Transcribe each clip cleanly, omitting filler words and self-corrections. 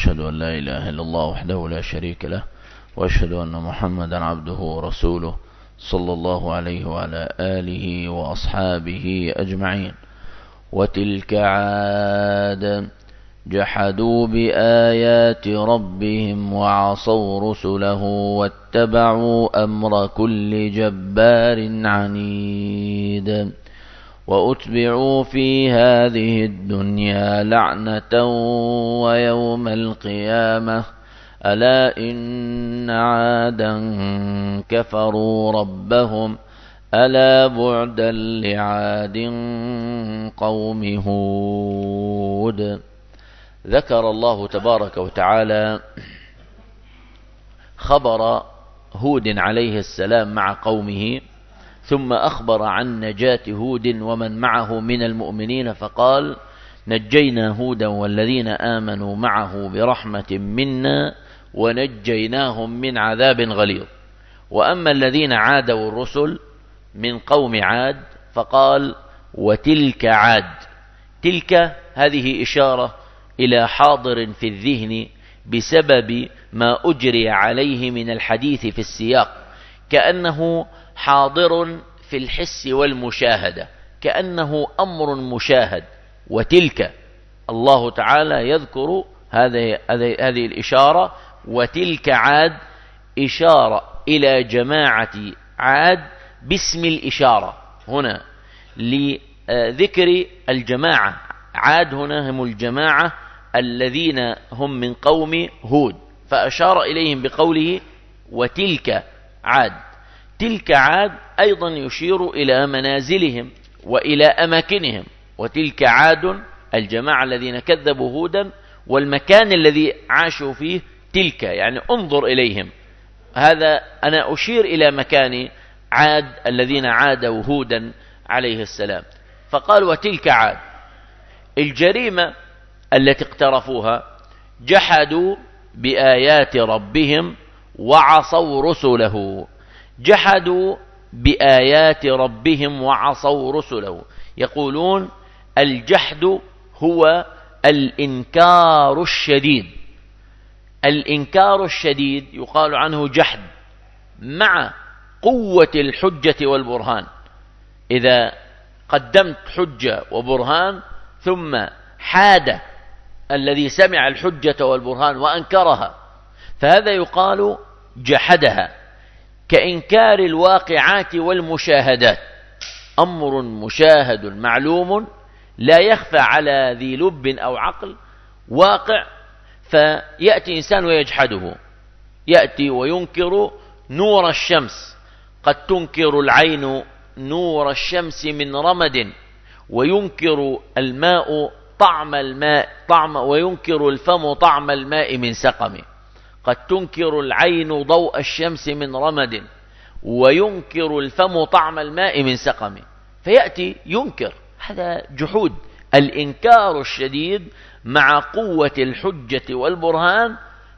وأشهد أن لا إله إلا الله وحده لا شريك له، وأشهد أن محمدا عبده ورسوله صلى الله عليه وعلى آله وأصحابه أجمعين. وتلك عاد جحدوا بآيات ربهم وعصوا رسله واتبعوا أمر كل جبار عنيد. وأتبعوا في هذه الدنيا لعنة ويوم القيامة ألا إن عادا كفروا ربهم ألا بعدا لعاد قوم هود. ذكر الله تبارك وتعالى خبر هود عليه السلام مع قومه، ثم أخبر عن نجاة هود ومن معه من المؤمنين، فقال: نجينا هودا والذين آمنوا معه برحمة منا ونجيناهم من عذاب غليظ. وأما الذين عادوا الرسل من قوم عاد فقال: وتلك عاد. تلك هذه إشارة إلى حاضر في الذهن بسبب ما أجري عليه من الحديث في السياق، كأنه حاضر في الحس والمشاهدة، كأنه أمر مشاهد. وتلك الله تعالى يذكر هذه الإشارة، وتلك عاد إشارة إلى جماعة عاد باسم الإشارة هنا لذكر الجماعة. عاد هنا هم الجماعة الذين هم من قوم هود، فأشار إليهم بقوله وتلك عاد. تلك عاد أيضا يشير إلى منازلهم وإلى أماكنهم. وتلك عاد الجماعة الذين كذبوا هودا، والمكان الذي عاشوا فيه تلك، يعني انظر إليهم. هذا أنا أشير إلى مكان عاد الذين عادوا هودا عليه السلام. فقال وتلك عاد. الجريمة التي اقترفوها جحدوا بآيات ربهم وعصوا رسله. جحدوا بآيات ربهم وعصوا رسله. يقولون الجحد هو الإنكار الشديد. الإنكار الشديد يقال عنه جحد مع قوة الحجة والبرهان. إذا قدمت حجة وبرهان ثم حاد الذي سمع الحجة والبرهان وأنكرها، فهذا يقال جحدها، كإنكار الواقعات والمشاهدات. أمر مشاهد معلوم لا يخفى على ذي لب أو عقل، واقع، فيأتي إنسان ويجحده. يأتي وينكر نور الشمس. قد تنكر العين نور الشمس من رمد، وينكر الماء طعم الماء وينكر الفم طعم الماء من سقم. قد تنكر العين ضوء الشمس من رمد، وينكر الفم طعم الماء من سقم. فيأتي ينكر، هذا جحود. الإنكار الشديد مع قوة الحجة والبرهان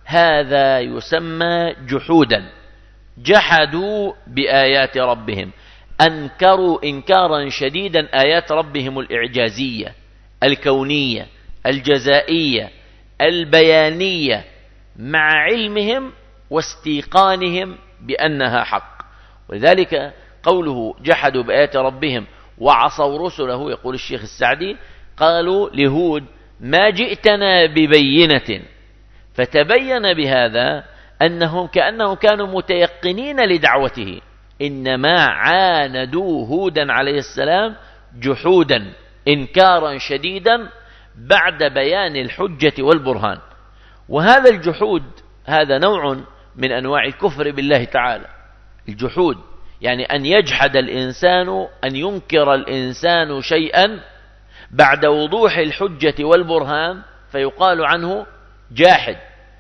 هذا يسمى جحودا. جحدوا بآيات ربهم، أنكروا إنكارا شديدا آيات ربهم الإعجازية الكونية الجزائية البيانية، مع علمهم واستيقانهم بأنها حق. ولذلك قوله جحدوا بآيات ربهم وعصوا رسله، يقول الشيخ السعدي: قالوا لهود ما جئتنا ببينة، فتبين بهذا أنهم كأنهم كانوا متيقنين لدعوته، إنما عاندوا هودا عليه السلام جحودا إنكارا شديدا بعد بيان الحجة والبرهان. وهذا الجحود هذا نوع من أنواع الكفر بالله تعالى. الجحود يعني أن يجحد الإنسان، أن ينكر الإنسان شيئا بعد وضوح الحجة والبرهان، فيقال عنه جاحد.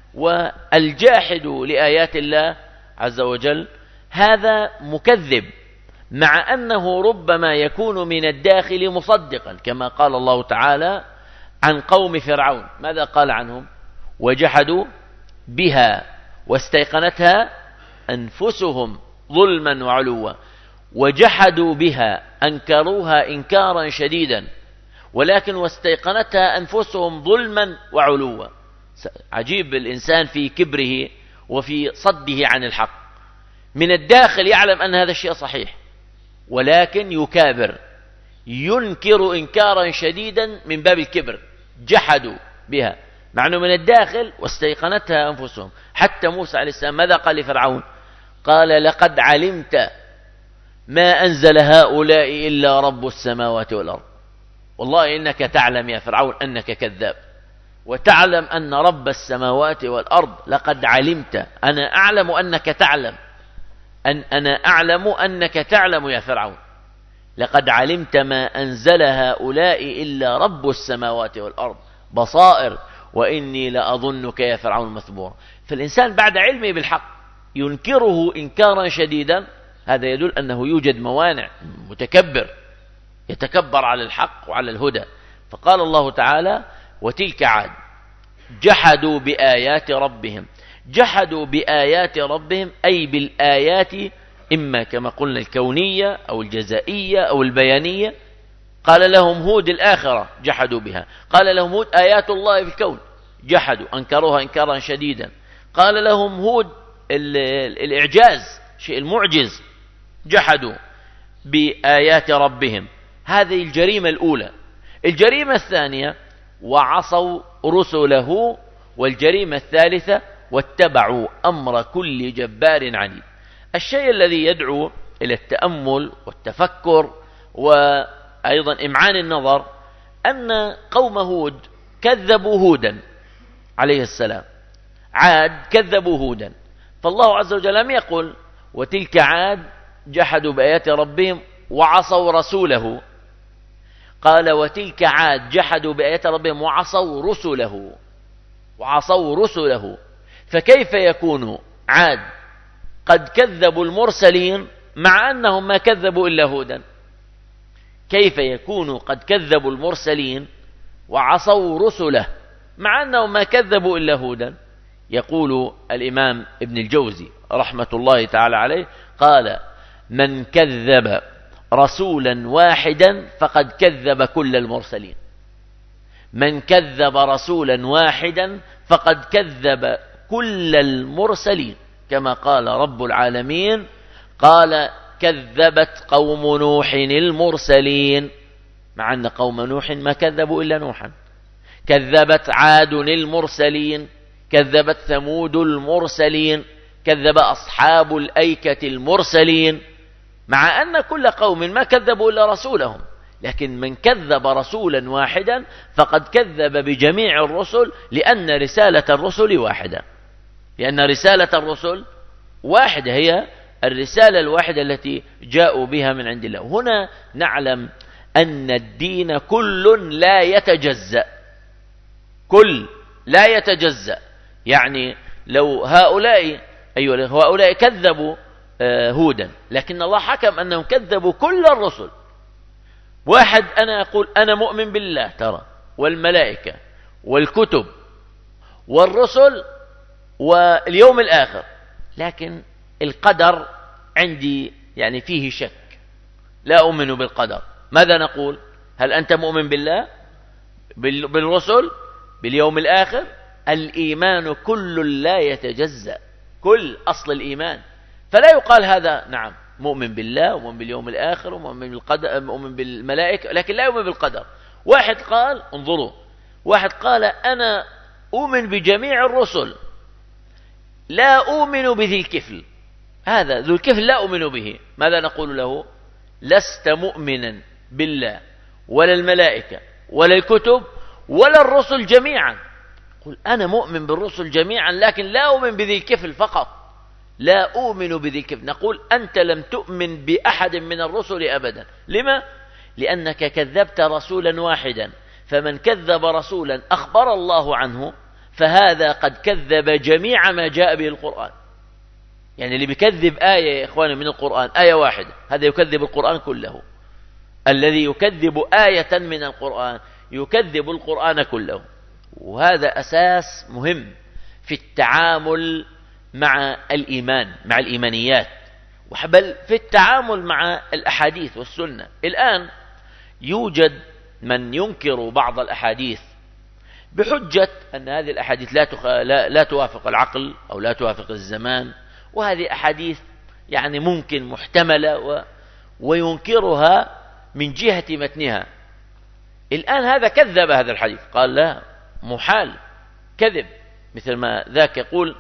والجاحد لآيات الله عز وجل هذا مكذب، مع أنه ربما يكون من الداخل مصدقا، كما قال الله تعالى عن قوم فرعون. ماذا قال عنهم؟ وجحدوا بها واستيقنتها أنفسهم ظلما وعلوا. وجحدوا بها أنكروها إنكارا شديدا، ولكن واستيقنتها أنفسهم ظلما وعلوا. عجيب الإنسان في كبره وفي صده عن الحق، من الداخل يعلم أن هذا الشيء صحيح، ولكن يكابر، ينكر إنكارا شديدا من باب الكبر، جحدوا بها، مع أنه من الداخل واستيقنتها أنفسهم. حتى موسى عليه السلام ماذا قال لفرعون؟ قال لقد علمت ما أنزل هؤلاء إلا رب السماوات والأرض. والله إنك تعلم يا فرعون أنك كذاب، وتعلم أن رب السماوات والأرض لقد علمت، أنا أعلم أنك تعلم، أنا أعلم أنك تعلم يا فرعون، لقد علمت ما أنزل هؤلاء إلا رب السماوات والأرض بصائر وإني لأظنك يا فرعون مثبورا. فالإنسان بعد علمه بالحق ينكره إنكارا شديدا، هذا يدل أنه يوجد موانع، متكبر يتكبر على الحق وعلى الهدى. فقال الله تعالى وتلك عاد جحدوا بآيات ربهم. جحدوا بآيات ربهم أي بالآيات، إما كما قلنا الكونية أو الجزائية أو البيانية. قال لهم هود الآخرة جحدوا بها، قال لهم هود آيات الله في الكون جحدوا أنكروها إنكارا شديدا. قال لهم هود الإعجاز، شيء المعجز، جحدوا بآيات ربهم. هذه الجريمة الأولى. الجريمة الثانية وعصوا رسله، والجريمة الثالثة واتبعوا أمر كل جبار عنيد. الشيء الذي يدعو إلى التأمل والتفكر وأيضا إمعان النظر أن قوم هود كذبوا هودا عليه السلام، عاد كذبوا هودا، فالله عز وجل لم يقل وتلك عاد جحدوا بآيات ربهم وعصوا رسوله، قال وتلك عاد جحدوا بآيات ربهم وعصوا رسله، وعصوا رسله. فكيف يكون عاد قد كذبوا المرسلين مع أنهم ما كذبوا إلا هودا؟ كيف يكون قد كذبوا المرسلين وعصوا رسله مع أنهم ما كذبوا إلا هودا؟ يقول الإمام ابن الجوزي رحمة الله تعالى عليه، قال من كذب رسولا واحدا فقد كذب كل المرسلين. من كذب رسولا واحدا فقد كذب كل المرسلين، كما قال رب العالمين قال كذبت قوم نوح المرسلين، مع أن قوم نوح ما كذبوا إلا نوحا. كذبت عاد المرسلين، كذبت ثمود المرسلين، كذب أصحاب الأيكة المرسلين، مع أن كل قوم ما كذبوا إلا رسولهم. لكن من كذب رسولا واحدا فقد كذب بجميع الرسل، لأن رسالة الرسل واحدة، لأن رسالة الرسل واحدة، هي الرسالة الواحدة التي جاءوا بها من عند الله. هنا نعلم أن الدين كل لا يتجزأ، كل لا يتجزأ. يعني لو هؤلاء هؤلاء كذبوا هودا، لكن الله حكم أنهم كذبوا كل الرسل. واحد أنا أقول أنا مؤمن بالله ترى والملائكة والكتب والرسل واليوم الآخر، لكن القدر عندي يعني فيه شك، لا أؤمن بالقدر. ماذا نقول؟ هل أنت مؤمن بالله، بالرسل، باليوم الآخر؟ الإيمان كل لا يتجزأ، كل أصل الإيمان. فلا يقال هذا نعم مؤمن بالله ومؤمن باليوم الآخر ومؤمن بالقدر، مؤمن بالملائكة، لكن لا يؤمن بالقدر. واحد قال انظروا، واحد قال أنا أؤمن بجميع الرسل، لا أؤمن بذي الكفل، هذا ذو الكفل لا أؤمن به. ماذا نقول له؟ لست مؤمنا بالله ولا الملائكة ولا الكتب ولا الرسل جميعا. قل أنا مؤمن بالرسل جميعا لكن لا أؤمن بذي الكفل فقط، لا أؤمن بذي الكفل. نقول أنت لم تؤمن بأحد من الرسل أبدا. لما؟ لأنك كذبت رسولا واحدا، فمن كذب رسولا أخبر الله عنه فهذا قد كذب جميع ما جاء به القرآن. يعني اللي بيكذب آية يا إخواني من القرآن، آية واحدة، هذا يكذب القرآن كله. الذي يكذب آية من القرآن يكذب القرآن كله. وهذا أساس مهم في التعامل مع الإيمان، مع الإيمانيات، بل في التعامل مع الأحاديث والسنة. الآن يوجد من ينكر بعض الأحاديث بحجة أن هذه الأحاديث لا توافق العقل أو لا توافق الزمان، وهذه أحاديث يعني ممكن محتملة وينكرها من جهة متنها. الآن هذا كذب هذا الحديث، قال لا، محال، كذب، مثل ما ذاك يقول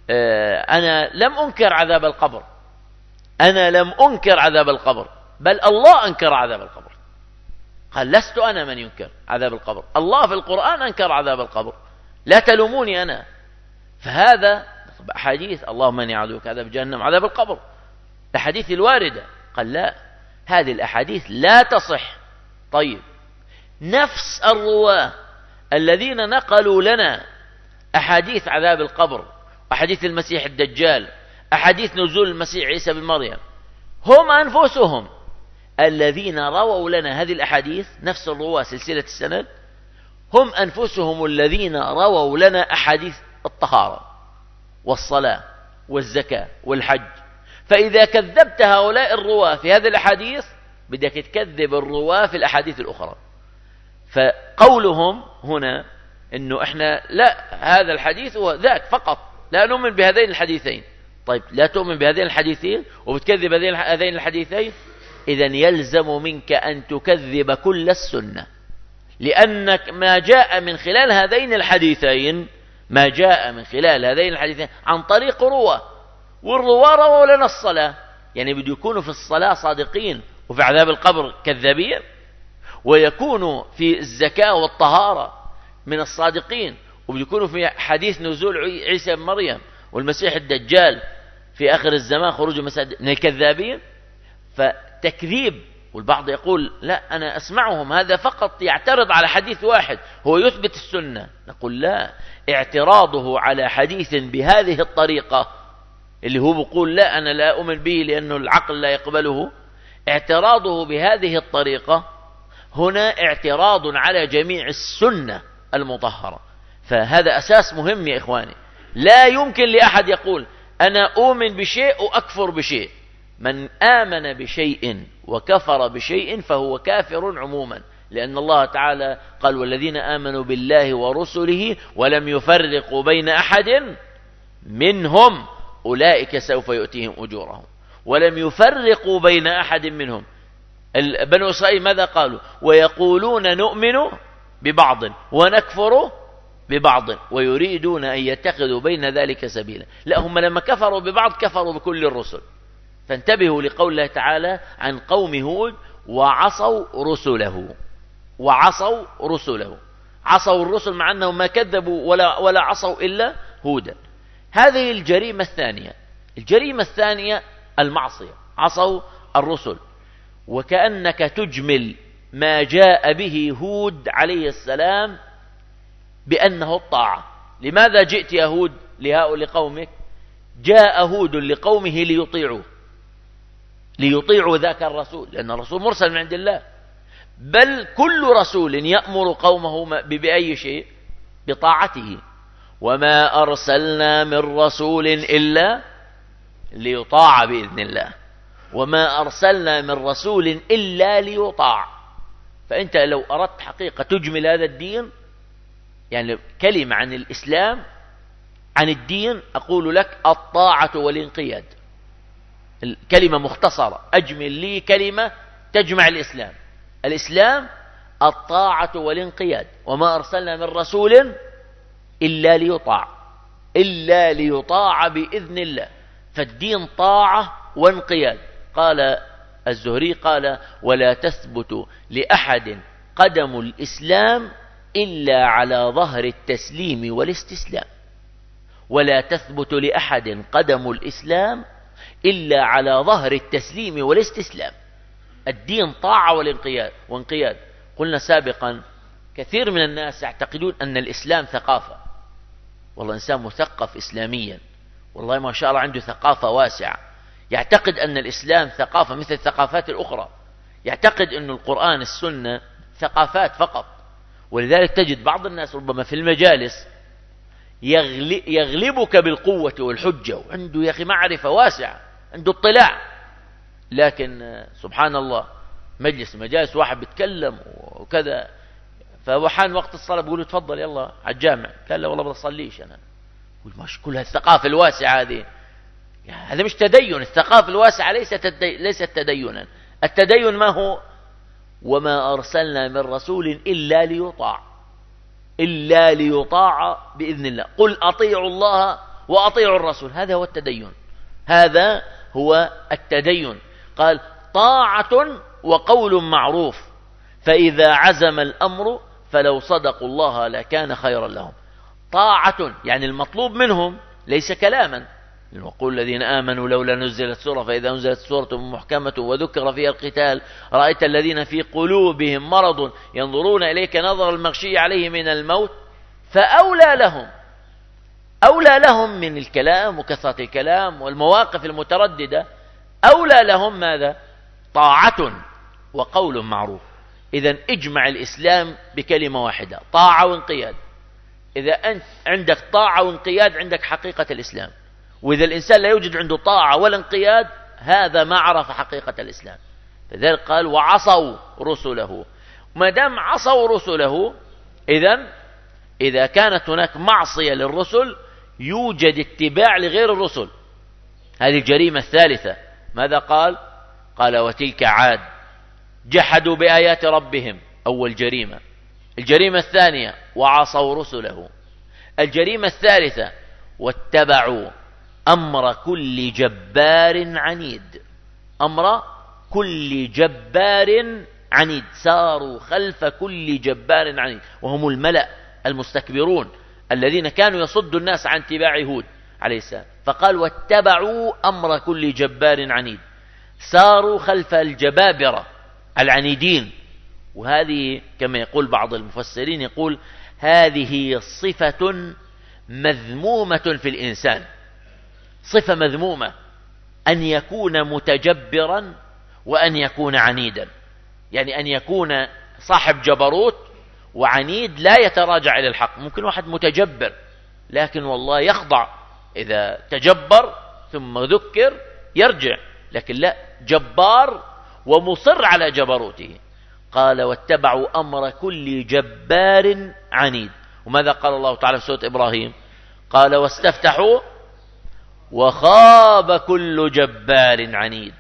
أنا لم أنكر عذاب القبر، أنا لم أنكر عذاب القبر، بل الله أنكر عذاب القبر. قال لست أنا من ينكر عذاب القبر، الله في القرآن أنكر عذاب القبر، لا تلوموني أنا. فهذا حديث اللهم إني أعوذ بك عذاب جهنم عذاب القبر، الأحاديث الواردة. قال لا، هذه الأحاديث لا تصح. طيب، نفس الرواة الذين نقلوا لنا أحاديث عذاب القبر، أحاديث المسيح الدجال، أحاديث نزول المسيح عيسى بن مريم، هم أنفسهم الذين رووا لنا هذه الأحاديث، نفس الرواة سلسلة السند، هم أنفسهم الذين رووا لنا أحاديث الطهارة والصلاة والزكاة والحج. فإذا كذبت هؤلاء الرواة في هذه الأحاديث بدك تكذب الرواة في الأحاديث الأخرى. فقولهم هنا إنه إحنا لا، هذا الحديث هو ذاك فقط، لا نؤمن بهذين الحديثين. طيب، لا تؤمن بهذين الحديثين وبتكذب هذين الحديثين، إذن يلزم منك أن تكذب كل السنة، لأنك ما جاء من خلال هذين الحديثين، ما جاء من خلال هذين الحديثين عن طريق رواه، والرواه رووا لنا الصلاة، يعني بده يكونوا في الصلاة صادقين وفي عذاب القبر كذابين، ويكونوا في الزكاة والطهارة من الصادقين، وبده يكونوا في حديث نزول عيسى بن مريم والمسيح الدجال في آخر الزمان خروج المساجد من الكذابين. فتكذيب. والبعض يقول لا، أنا أسمعهم هذا فقط يعترض على حديث واحد هو يثبت السنة. نقول لا، اعتراضه على حديث بهذه الطريقة اللي هو بيقول لا أنا لا أؤمن به لأنه العقل لا يقبله، اعتراضه بهذه الطريقة هنا اعتراض على جميع السنة المطهرة. فهذا أساس مهم يا إخواني. لا يمكن لأحد يقول أنا أؤمن بشيء وأكفر بشيء. من آمن بشيء وكفر بشيء فهو كافر عموما، لأن الله تعالى قال والذين آمنوا بالله ورسله ولم يفرقوا بين أحد منهم أولئك سوف يؤتيهم أجورهم. ولم يفرقوا بين أحد منهم. بنو إسرائيل ماذا قالوا؟ ويقولون نؤمن ببعض ونكفر ببعض ويريدون أن يتخذوا بين ذلك سبيلا. لا، هم لما كفروا ببعض كفروا بكل الرسل. فانتبهوا لقول الله تعالى عن قوم هود وعصوا رسله. وعصوا رسله، عصوا الرسل مع أنهم ما كذبوا ولا عصوا إلا هودا. هذه الجريمة الثانية. الجريمة الثانية المعصية، عصوا الرسل. وكأنك تجمل ما جاء به هود عليه السلام بأنه الطاعة. لماذا جئت يا هود لقومك؟ جاء هود لقومه ليطيعوا ذاك الرسول، لأن الرسول مرسل من عند الله. بل كل رسول يأمر قومه بأي شيء؟ بطاعته. وما أرسلنا من رسول إلا ليطاع بإذن الله، وما أرسلنا من رسول إلا ليطاع. فأنت لو أردت حقيقة تجمل هذا الدين، يعني كلمة عن الإسلام، عن الدين، أقول لك الطاعة والانقياد. الكلمة مختصرة، أجمل لي كلمة تجمع الإسلام. الإسلام الطاعة والانقياد. وما أرسلنا من رسول إلا ليطاع بإذن الله. فالدين طاعة وانقياد. قال الزهري قال ولا تثبت لأحد قدم الإسلام إلا على ظهر التسليم والاستسلام. ولا تثبت لأحد قدم الإسلام إلا على ظهر التسليم والاستسلام. الدين طاعة وانقياد. قلنا سابقا كثير من الناس يعتقدون أن الإسلام ثقافة. والله إنسان مثقف إسلاميا، والله ما شاء الله عنده ثقافة واسعة، يعتقد أن الإسلام ثقافة مثل الثقافات الأخرى، يعتقد أن القرآن السنة ثقافات فقط. ولذلك تجد بعض الناس ربما في المجالس يغلبك بالقوة والحجة، وعنده يا أخي معرفة واسعة، عنده اطلاع، لكن سبحان الله مجالس واحد بيتكلم وكذا فوحان وقت الصلاة بيقولوا تفضل يلا على الجامع، قال لا والله ما بصليش أنا. يقول مش كل هالثقافة الواسعة هذه، هذا مش تدين. الثقافة الواسعة ليست تدينا. التدين ما هو؟ وما أرسلنا من رسول إلا ليطاع بإذن الله، قل أطيعوا الله وأطيعوا الرسول. هذا هو التدين، هذا هو التدين. قال طاعة وقول معروف، فإذا عزم الأمر فلو صدقوا الله لكان خيرا لهم. طاعة يعني المطلوب منهم ليس كلاما. وقل الذين آمنوا لولا نزلت سورة فإذا نزلت سورة محكمة وذكر فيها القتال رأيت الذين في قلوبهم مرض ينظرون إليك نظر المغشي عليه من الموت فأولى لهم من الكلام وكثرة الكلام والمواقف المترددة، أولى لهم ماذا؟ طاعة وقول معروف. إذن اجمع الإسلام بكلمة واحدة، طاعة وانقياد. إذا أنت عندك طاعة وانقياد عندك حقيقة الإسلام. وإذا الإنسان لا يوجد عنده طاعة ولا انقياد هذا ما عرف حقيقة الإسلام. لذلك قال وعصوا رسله. ما دام عصوا رسله إذا كانت هناك معصية للرسل يوجد اتباع لغير الرسل. هذه الجريمة الثالثة. ماذا قال؟ قال وتلك عاد جحدوا بآيات ربهم، أول جريمة. الجريمة الثانية وعصوا رسله. الجريمة الثالثة واتبعوا أمر كل جبار عنيد. أمر كل جبار عنيد، ساروا خلف كل جبار عنيد، وهم الملأ المستكبرون الذين كانوا يصدوا الناس عن اتباع هود عليه السلام. فقال واتبعوا أمر كل جبار عنيد، ساروا خلف الجبابرة العنيدين. وهذه كما يقول بعض المفسرين يقول هذه صفة مذمومة في الإنسان، صفة مذمومة أن يكون متجبرا وأن يكون عنيدا. يعني أن يكون صاحب جبروت وعنيد لا يتراجع إلى الحق. ممكن واحد متجبر لكن والله يخضع، إذا تجبر ثم ذكر يرجع، لكن لا، جبار ومصر على جبروته. قال واتبعوا أمر كل جبار عنيد. وماذا قال الله تعالى في سورة إبراهيم؟ قال واستفتحوا وخاب كل جبار عنيد.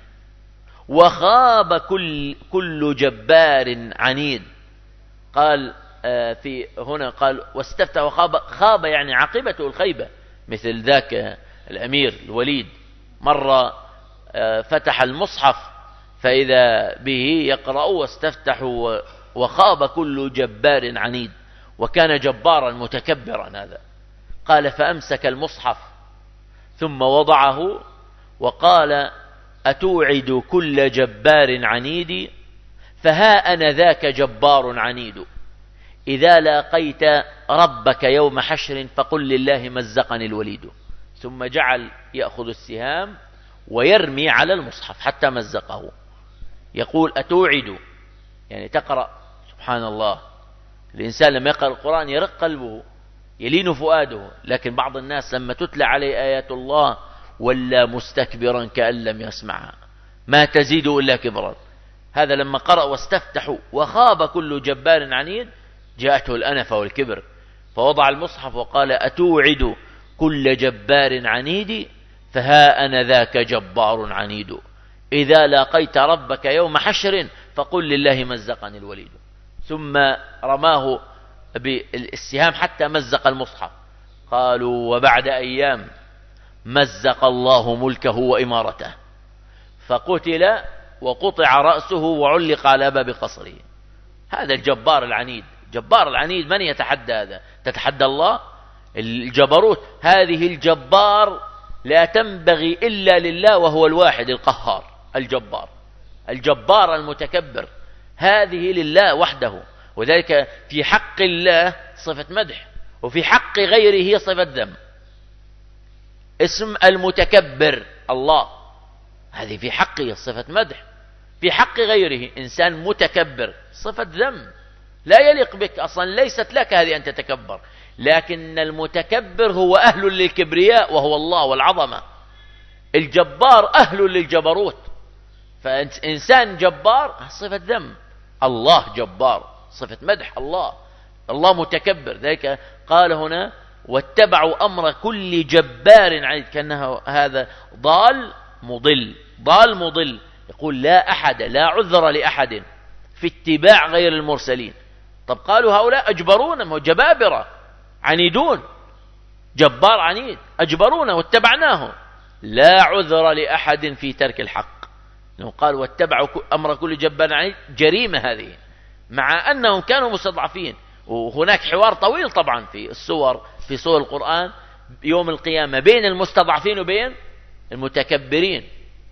وخاب كل جبار عنيد. قال في هنا قال واستفتح وخاب، خاب يعني عاقبته الخيبة، مثل ذاك الأمير الوليد مرة فتح المصحف فإذا به يقرأ واستفتحوا وخاب كل جبار عنيد، وكان جبارا متكبرا هذا. قال فأمسك المصحف ثم وضعه وقال أتوعد كل جبار عنيد فها أنا ذاك جبار عنيد، إذا لاقيت ربك يوم حشر فقل لله مزقني الوليد. ثم جعل يأخذ السهام ويرمي على المصحف حتى مزقه. يقول أتوعد يعني تقرأ. سبحان الله، الإنسان لما يقرأ القرآن يرق قلبه يلين فؤاده، لكن بعض الناس لما تتلى عليه آيات الله ولا مستكبرا كأن لم يسمعها، ما تزيد إلا كبرا. هذا لما قرأ واستفتحوا وخاب كل جبار عنيد جاءته الأنفة والكبر، فوضع المصحف وقال أتوعد كل جبار عنيد فها أنا ذاك جبار عنيد، إذا لاقيت ربك يوم حشر فقل لله مزقني الوليد. ثم رماه بالسهام حتى مزق المصحف. قالوا وبعد أيام مزق الله ملكه وإمارته فقتل وقطع رأسه وعلق على باب قصره. هذا الجبار العنيد. جبار العنيد من يتحدى هذا؟ تتحدى الله؟ الجبروت هذه الجبار لا تنبغي إلا لله وهو الواحد القهار. الجبار المتكبر هذه لله وحده. وذلك في حق الله صفة مدح، وفي حق غيره صفة ذم. اسم المتكبر الله، هذه في حقه صفة مدح، في حق غيره إنسان متكبر صفة ذم، لا يليق بك أصلا، ليست لك هذه أن تتكبر. لكن المتكبر هو أهل للكبرياء وهو الله والعظمة. الجبار أهل للجبروت. فإنسان جبار صفة ذم، الله جبار صفة مدح الله. الله متكبر. ذلك قال هنا واتبعوا أمر كل جبار عنيد، كأنه هذا ضال مضل. يقول لا أحد، لا عذر لأحد في اتباع غير المرسلين. طب قالوا هؤلاء أجبرونا، جبابرة عنيدون، جبار عنيد أجبرونا واتبعناه. لا عذر لأحد في ترك الحق. لأنه قال واتبعوا أمر كل جبار عنيد، جريمة هذه، مع أنهم كانوا مستضعفين. وهناك حوار طويل طبعا في سور القرآن يوم القيامة بين المستضعفين وبين المتكبرين.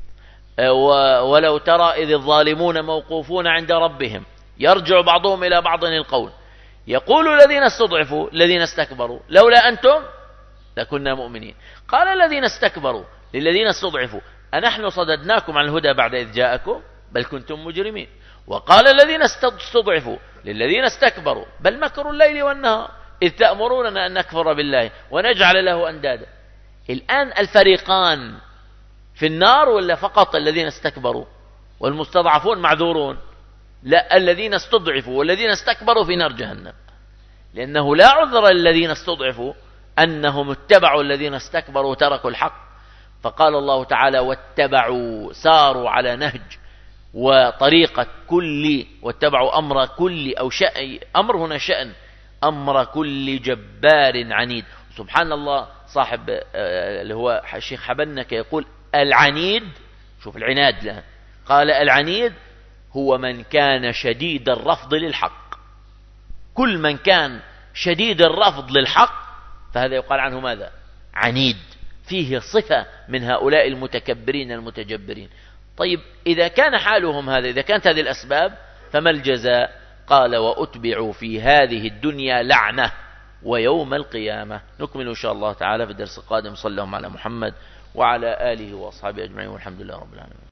ولو ترى إذ الظالمون موقوفون عند ربهم يرجع بعضهم إلى بعض القول يقول الذين استضعفوا الذين استكبروا لولا أنتم لكنا مؤمنين. قال الذين استكبروا للذين استضعفوا أنحن صددناكم عن الهدى بعد إذ جاءكم بل كنتم مجرمين. وقال الذين استضعفوا للذين استكبروا بل مكروا الليل والنهار إذ تأمروننا أن نكفر بالله ونجعل له أندادا. الآن الفريقان في النار ولا فقط الذين استكبروا والمستضعفون معذورون؟ لا، الذين استضعفوا والذين استكبروا في نار جهنم، لأنه لا عذر للذين استضعفوا أنهم اتبعوا الذين استكبروا وتركوا الحق. فقال الله تعالى واتبعوا، ساروا على نهج وطريقة كل، واتبعوا أمر كل، أو شأن، أمر هنا شأن، أمر كل جبار عنيد. سبحان الله، صاحب اللي هو الشيخ حبنك يقول العنيد، شوف العناد له، قال العنيد هو من كان شديد الرفض للحق. كل من كان شديد الرفض للحق فهذا يقال عنه ماذا؟ عنيد، فيه صفة من هؤلاء المتكبرين المتجبرين. طيب إذا كان حالهم هذا، إذا كانت هذه الأسباب، فما الجزاء؟ قال وأتبعوا في هذه الدنيا لعنة ويوم القيامة. نكمل إن شاء الله تعالى في الدرس القادم. صلى الله على محمد وعلى آله وأصحابه أجمعين، والحمد لله رب العالمين.